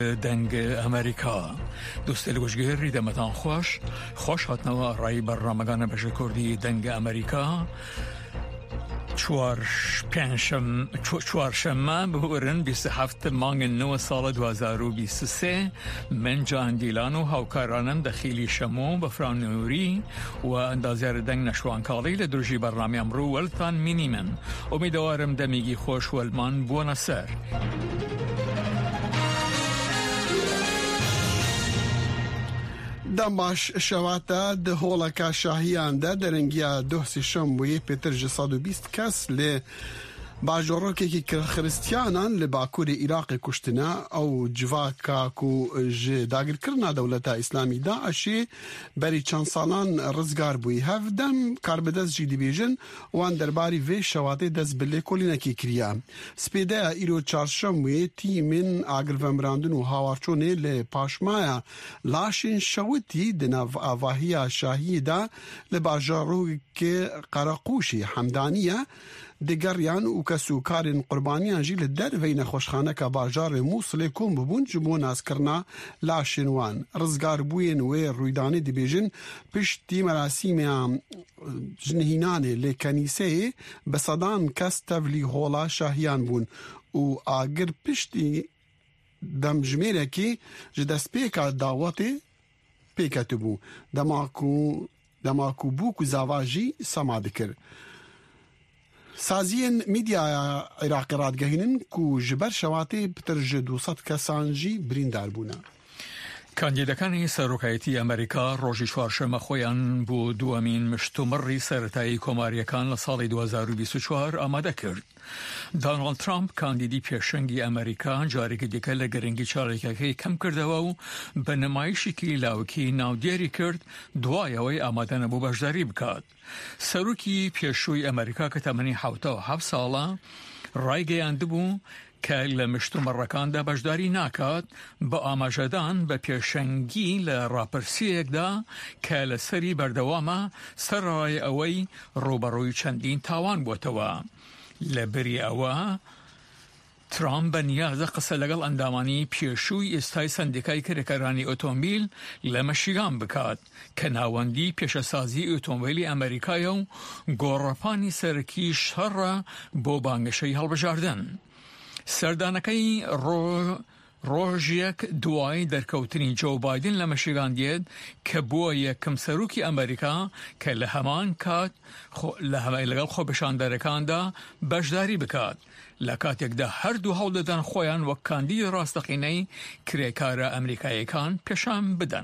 دنگ امریکا دوست الگوشگر ریدمتان خوش هاتنوا رای برنامگان بشه کردی دنگ امریکا چوارشنبه بورن 27 مانگ 9 سال 2023 من جان دیلان و هاوکارانم دخیلی شمو بفران نوری و اندازیار دنگ نشوان کالی لدروجی برنامه امرو ولتان مینیمن امیدوارم دمیگی خوش ولمان بونا سر دماش شواتا ده هولکا شاهیان ده درنگیا دوسی شموی پیتر جسادو 20 کس لی باجوروکی که خریستیانان لی باکور عراق کشتنا او جواکا کو داگر کرنا دولتا اسلامی داعشی بری چند سالان رزگار بوی هفدم کاربدز جی دی بیجن وان درباری وی شواته دز بلی کلینکی کریا سپیده ایرو چارشموی تیمین آگر ومراندن و هاوارچونه لی پاشمایا لاشین شوتی دناو آواهی شاهی دا لی باجوروکی قراقوشی حمدانیه دگریان و کسوکارین قربانیان جیل در وین خوشخانه که باجار موصل کن ببون جبون از کرنا لاشنوان رزگار بوین و رویدانی دی بیجن پشتی مراسیم جنهینانه لی کنیسه بصدان کس تولی هولا شاهیان بون و آگر پشتی دم جمیره که جدست پیکا دعوتی پیکا تبو دماکو بوکو زواجی سماد کر سازین میدیا عراق رادگهینن کو جبر شواتی بترج 200 کسانجی بریندار بونا کاندیدەکانی سەرۆکایەتی ئەمریکا ڕۆژی چوارشەممە خۆیان بۆ دووەمین مشتومڕی سەرەتایی کۆماریەکان لە ساڵی 2024 ئامادە کرد. دانالد ترامپ کاندیدی پێشەنگی ئەمریکا جارێکی دیکە لە گەرەنگی چاڵێکەکەی کەم کردەوە و بە نمایشێکی لاوکی ناودێری کرد دوایەوەی ئامادە نەبوو بەشداری بکات. سەرۆکی پێشووی ئەمریکا کە تەمەنی 77 ساڵە ڕایگەیاندبوو کە لە مشتومڕەکاندا بەشداری ناکات بە ئاماژەدان بە پێشەنگی لە ڕاپرسیەکدا کە لە سەری بەردەوامە سەرڕای ئەوەی ڕوبەڕووی چەندین تاوان بووتەوە. لە بری ئەوە ترامپ بەنیازە قسە لەگەڵ ئەندامانی پێشووی ئێستای سەندیکای کرێکەرانی ئۆتۆمبیل لە مەشیگان بکات کە ناوەندی پێشەسازی ئۆتۆمبیلی ئەمریکایە و گۆڕەپانی سەرەکی شەڕە بۆ بانگەشەی هەڵبژاردن. سەردانەکەی ڕۆژێک دوای دەرکەوتنی جۆ بایدن لە مەشیگان دێت کە بووە یەکەم سەرۆکی ئەمریکا کە لە هەمان کات لەگەڵ خۆپیشاندەرەکاندا بەشداری بکات لە کاتێکدا هەردوو هەوڵدەدەن خۆیان وەک کاندیدی ڕاستەقینەی کرێکارە ئەمریکایەکان پێشان بدەن.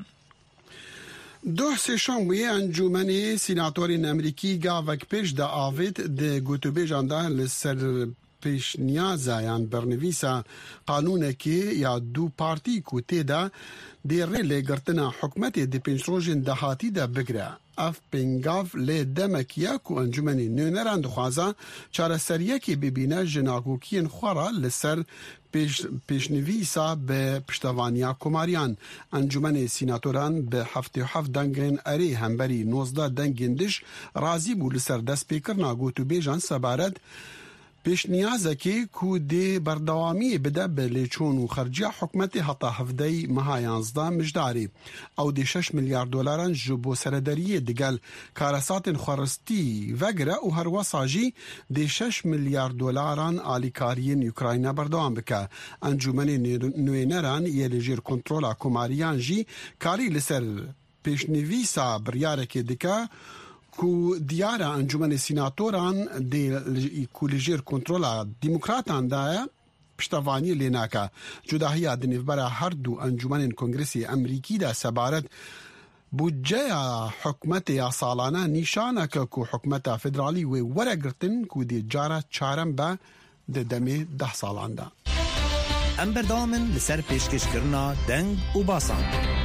دوحسێ شەمویە ئەنجومەنی سیناتۆرین ئەمریکی گاوەک پێش دا ئاوێت دە گوتوبێژاندا لەسەر پیشنیازایان برنویسا قانونکی یا دو پارتی کو تیدا دیره لگرتنا حکمت دی پنج روژن دهاتی دا بگره. اف پنگاف لی دمکیا کو انجمنی نونران دخوازا چاره سریه که ببینه جناگوکین خورا لسر پیشنویسا به پشتوانیا کماریان. انجمن سیناتوران به 77 دنگن اری همبری 19 دنگن دش رازی بو لسر دست پیکر ناگوتو بیجان سبارد پیشنیازکی کو دی بردوامی بده بلیچون و خرجی حکمت حتا هفدهی مها 11 مجداری او دی 6 میلیارد دلاران جبو سردریه دیگل کارسات خورستی وگره و هر وصاجی دی 6 میلیارد دلاران آلیکارین یوکراین بردوام بکه. انجومن نوینران یه لجیر کنترولا کماریان جی کاری لسر پیشنویسا بریارک دیکه کو دیارا انجمن سیناتوران دی کولجیر کنترولا دیموکراتان دا پشتوانی لیناکا جداهی دنیو برا هر دو انجمن کنگرسی امریکی دا سبارت بودجه حکمت یا سالانه نیشانه که کو حکمت فدرالی و ورگرتن کو دی جارا چارم با دمه 10 سالان دا. ام بردامن لسر پیشکش کرنا دنگ و باسان.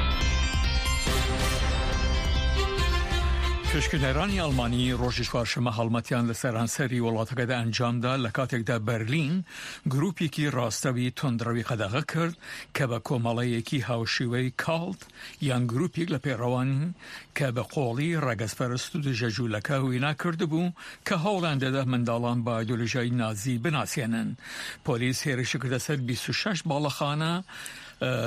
پێشکەدەرانی ئەڵمانی ڕۆژی چوارشەممە هەڵمەتیان لە سەرانسەری وڵاتەکەدا ئەنجامدا لە کاتێکدا بەرلین گروپێکی ڕاستەوی تۆندڕەوی قەدەغە کرد کە بە کۆمەڵەیەکی هاوشیوەی کاڵت یان گروپێک لە پێڕەوان کە بە قۆڵی ڕەگەزپەرست و دژەجوولەکە وینا کردبوو کە هەوڵیان دەدا منداڵان بە ئایدۆلۆژیای نازی بناسیێنن. پۆلیس هێرشی کردە سەر 26 باڵەخانە